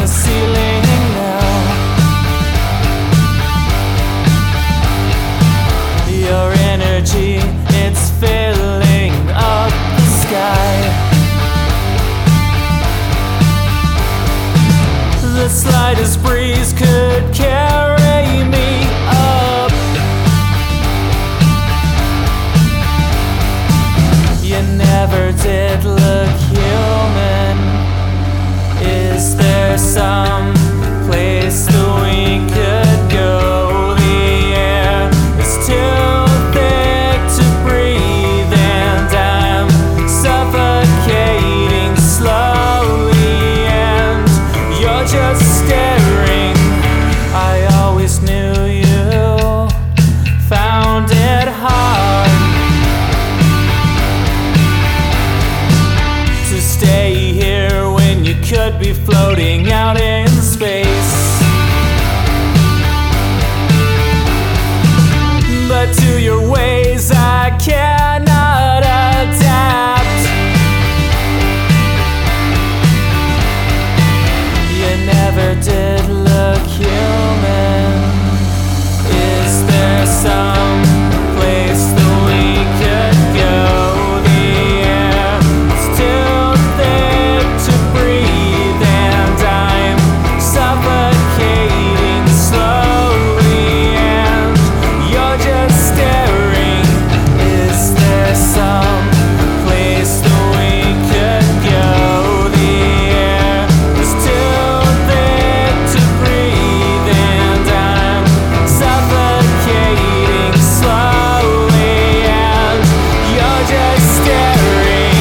ceiling now. Your energy, it's filling up the sky. The slightest breeze could carry me up. You never did look human. Is there some place that we could go? The air is too thick to breathe, and I'm suffocating slowly, and you're just staring. I always knew you found it hard to stay here when you could be floating out in space. But to your ways I cannot adapt. You never did look human. Is there some place that we could go? The air is too thick to breathe, and I'm suffocating slowly, and you're just staring. Is there some place that we could go? The air is too thick to breathe, and I'm suffocating slowly, and you're just staring.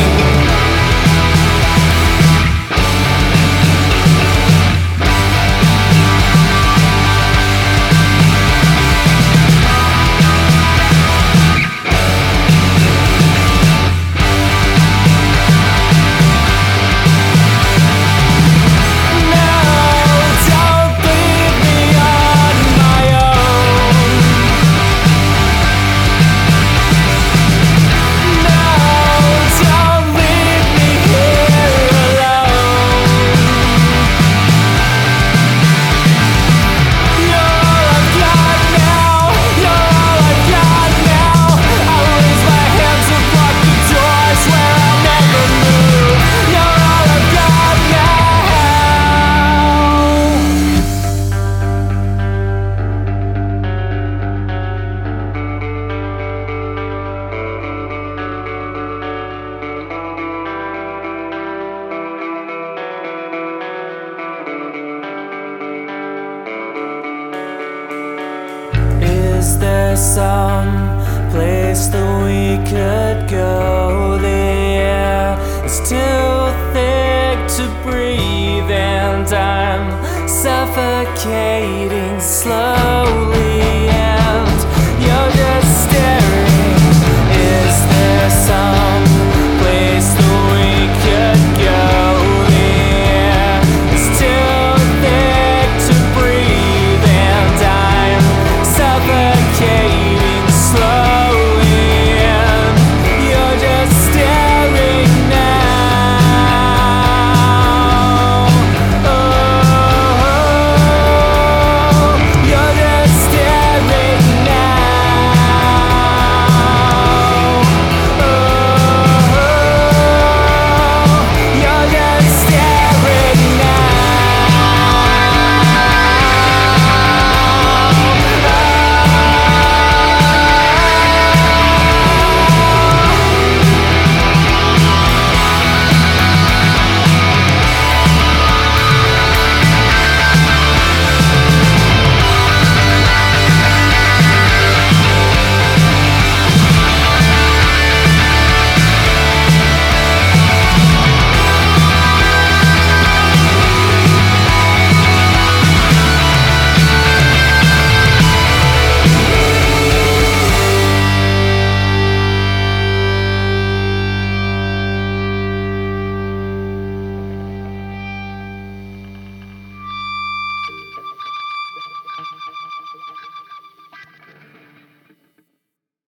Is there some place that we could go? The air is too thick to breathe, and I'm suffocating slow.